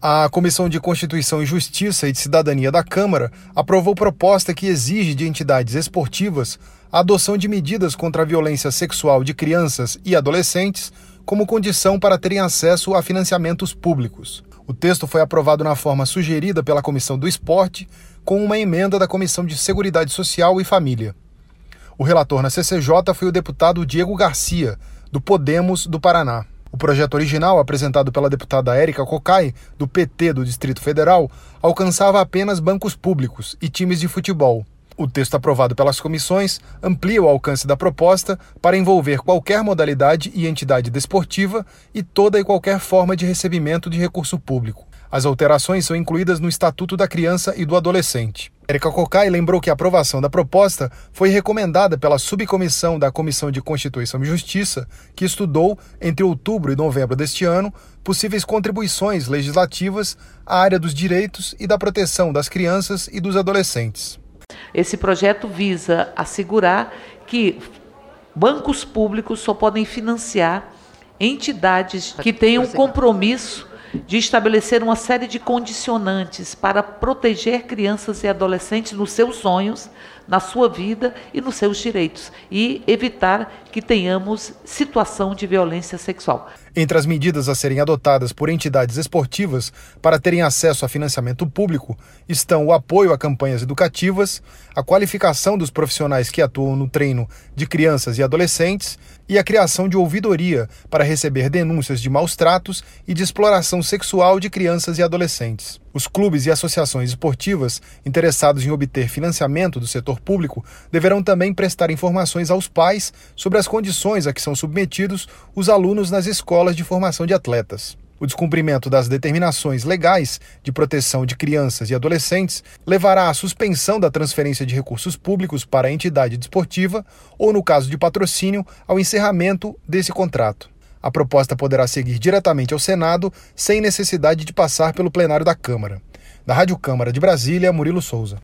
A Comissão de Constituição e Justiça e de Cidadania da Câmara aprovou proposta que exige de entidades esportivas a adoção de medidas contra a violência sexual de crianças e adolescentes como condição para terem acesso a financiamentos públicos. O texto foi aprovado na forma sugerida pela Comissão do Esporte, com uma emenda da Comissão de Seguridade Social e Família. O relator na CCJ foi o deputado Diego Garcia, do Podemos do Paraná. O projeto original, apresentado pela deputada Érica Cocai, do PT do Distrito Federal, alcançava apenas bancos públicos e times de futebol. O texto aprovado pelas comissões amplia o alcance da proposta para envolver qualquer modalidade e entidade desportiva e toda e qualquer forma de recebimento de recurso público. As alterações são incluídas no Estatuto da Criança e do Adolescente. Érica Cocai lembrou que a aprovação da proposta foi recomendada pela subcomissão da Comissão de Constituição e Justiça, que estudou, entre outubro e novembro deste ano, possíveis contribuições legislativas à área dos direitos e da proteção das crianças e dos adolescentes. Esse projeto visa assegurar que bancos públicos só podem financiar entidades que tenham compromisso de estabelecer uma série de condicionantes para proteger crianças e adolescentes nos seus sonhos, na sua vida e nos seus direitos, e evitar que tenhamos situação de violência sexual. Entre as medidas a serem adotadas por entidades esportivas para terem acesso a financiamento público estão o apoio a campanhas educativas, a qualificação dos profissionais que atuam no treino de crianças e adolescentes e a criação de ouvidoria para receber denúncias de maus tratos e de exploração sexual de crianças e adolescentes. Os clubes e associações esportivas interessados em obter financiamento do setor público deverão também prestar informações aos pais sobre as condições a que são submetidos os alunos nas escolas de formação de atletas. O descumprimento das determinações legais de proteção de crianças e adolescentes levará à suspensão da transferência de recursos públicos para a entidade desportiva ou, no caso de patrocínio, ao encerramento desse contrato. A proposta poderá seguir diretamente ao Senado, sem necessidade de passar pelo plenário da Câmara. Da Rádio Câmara de Brasília, Murilo Souza.